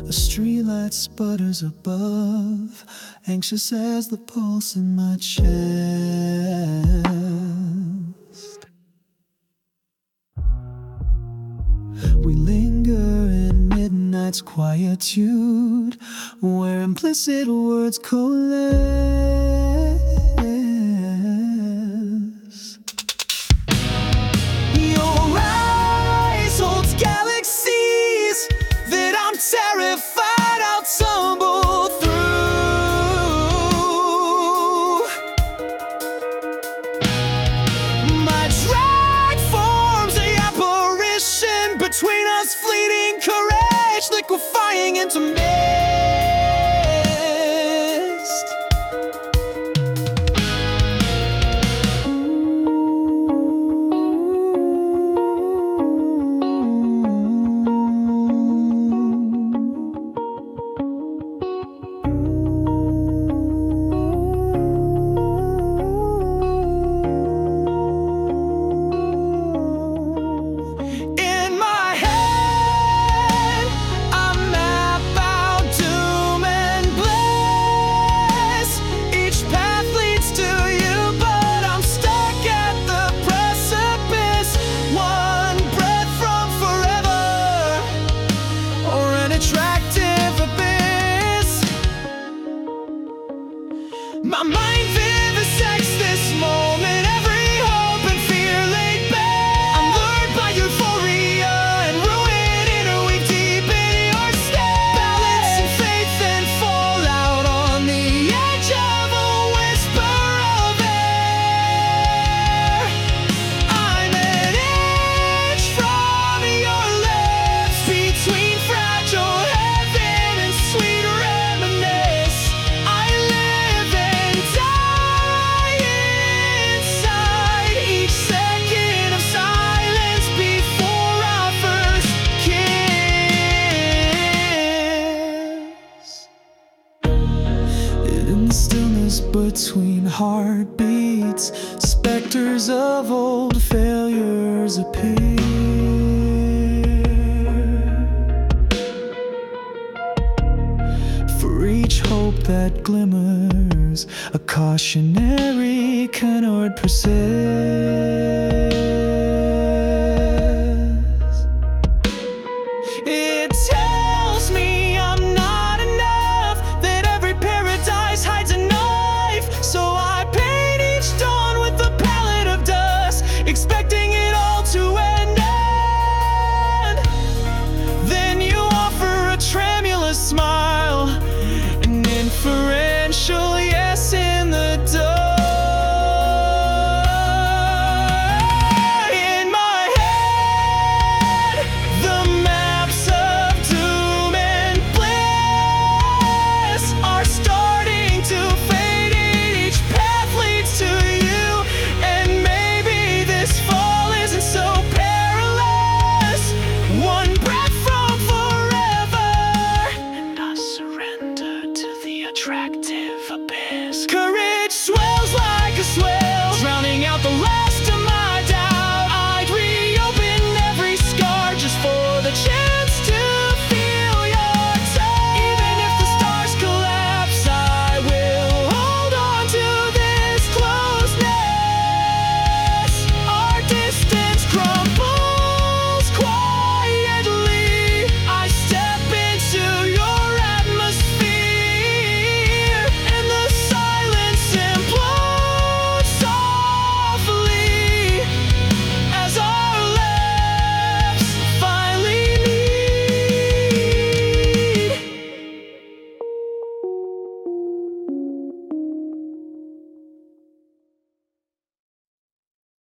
A streetlight sputters above, anxious as the pulse in my chest. We linger in midnight's quietude, where implicit words coalesce. Your eyes hold galaxies that I'm terrified I'll tumble through. My drag forms the apparition between us, fleeting courage liquefying into mist. Attractive abyss. My mind vivisects this moment, every hope and fear laid bare. I'm lured by euphoria and ruin, interweave deep in your stare. Balancing faith and fallout on the edge of a whisper of air. I'm an inch from your lips, between fragile heaven and sweet reminisce. I live and die inside each second of silence before our first kiss. In the stillness between heartbeats, specters of old failures appear. For each hope that glimmers, a cautionary canard persists. It